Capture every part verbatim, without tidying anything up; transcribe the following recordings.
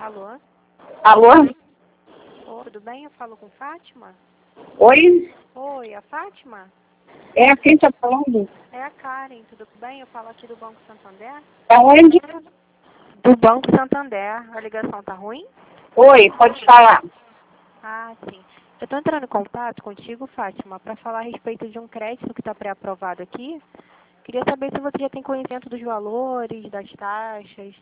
Alô? Alô? Oi, tudo bem? Eu falo com Fátima? Oi? Oi, a Fátima? É, quem tá falando? É a Karen, tudo bem? Eu falo aqui do Banco Santander. Da onde? Do Banco Santander. A ligação tá ruim? Oi, pode falar. Ah, sim. Eu tô entrando em contato contigo, Fátima, para falar a respeito de um crédito que está pré-aprovado aqui. Queria saber se você já tem conhecimento dos valores, das taxas.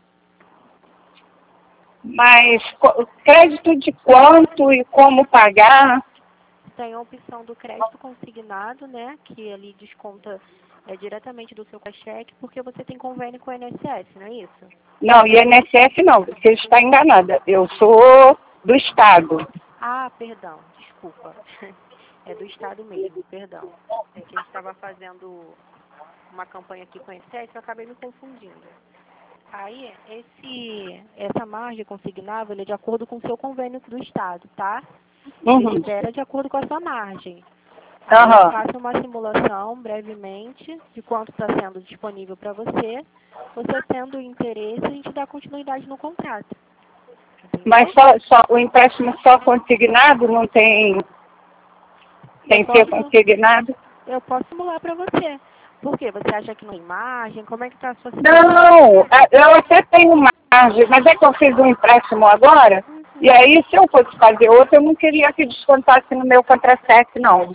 Mas co- crédito de quanto e como pagar? Tem a opção do crédito consignado, né, que ali desconta é, diretamente do seu cheque, porque você tem convênio com o I N S S, não é isso? Não, I N S S não, você está enganada. Eu sou do Estado. Ah, perdão, desculpa. É do Estado mesmo, perdão. É que a gente estava fazendo uma campanha aqui com o I N S S, eu acabei me confundindo. Aí, esse, essa margem consignável é de acordo com o seu convênio do Estado, tá? Ele Uhum. libera de acordo com a sua margem. Aí eu Aham. faço uma simulação brevemente de quanto está sendo disponível para você. Você tendo interesse, a gente dá continuidade no contrato. Mas Entendeu? só, só, o empréstimo só consignado não tem, Eu tem que ser posso, consignado? eu posso simular para você. Por quê? Você acha que não tem margem? Como é que está a sua situação? Não, a- eu até tenho margem, mas é que eu fiz um empréstimo agora, e Uhum. aí se eu fosse fazer outro, eu não queria que descontasse no meu contra-cheque, não.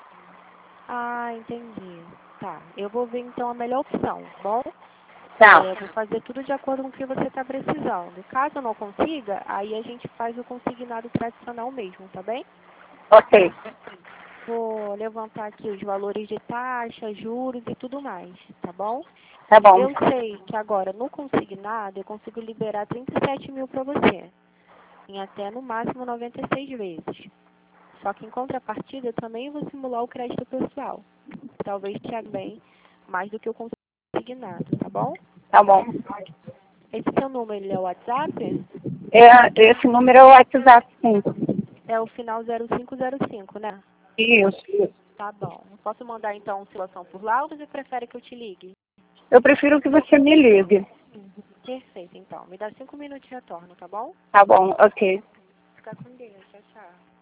Ah, entendi. Tá. Eu vou ver então a melhor opção, tá bom? Tá, É, vou fazer tudo de acordo com o que você está precisando. Caso eu não consiga, aí a gente faz o consignado tradicional mesmo, tá bem? ok, Vou levantar aqui os valores de taxa, juros e tudo mais, tá bom? tá bom. Eu sei que agora no consignado eu consigo liberar trinta e sete mil para você, em até no máximo noventa e seis vezes. Só que em contrapartida eu também vou simular o crédito pessoal. Talvez te haja bem mais do que o consignado, tá bom? Tá bom. Esse seu número ele é o WhatsApp? É, esse número é o WhatsApp, sim. É o final zero cinco zero cinco, né? Isso, isso. Tá bom. Posso mandar então simulação por lá ou você prefere que eu te ligue? Eu prefiro que você me ligue. Perfeito, então. Me dá cinco minutos de retorno, tá bom? Tá bom, ok. Fica com Deus. Tchau, tchau.